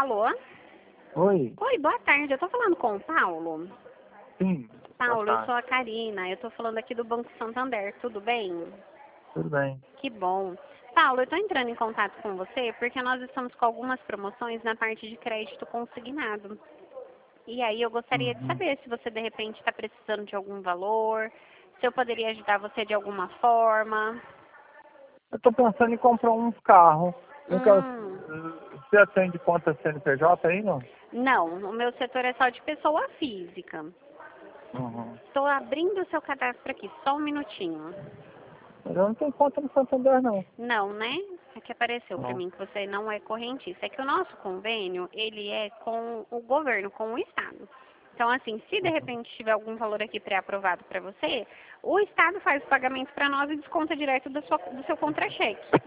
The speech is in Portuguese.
Alô? Oi, Oi, boa tarde. Eu tô falando com o Paulo. sim, Paulo, boa eu tarde. sou a Karina. Eu tô falando aqui do Banco Santander. Tudo bem? Tudo bem. Que bom. Paulo, eu tô entrando em contato com você porque nós estamos com algumas promoções na parte de crédito consignado. E aí eu gostaria de Uhum. saber se você de repente está precisando de algum valor, se eu poderia ajudar você de alguma forma. Eu estou pensando em comprar um carro. Nunca, Hum, você atende conta CNPJ aí, não? não, o meu setor é só de pessoa física. Uhum. Estou abrindo o seu cadastro aqui, só um minutinho. Mas eu não tenho conta no Santander, não. Não, né? Aqui apareceu para Não. mim que você não é correntista. É que o nosso convênio, ele é com o governo, com o Estado. Então, assim, se de Uhum. repente tiver algum valor aqui pré-aprovado para você, o Estado faz o pagamento para nós e desconta direto do seu contra-cheque.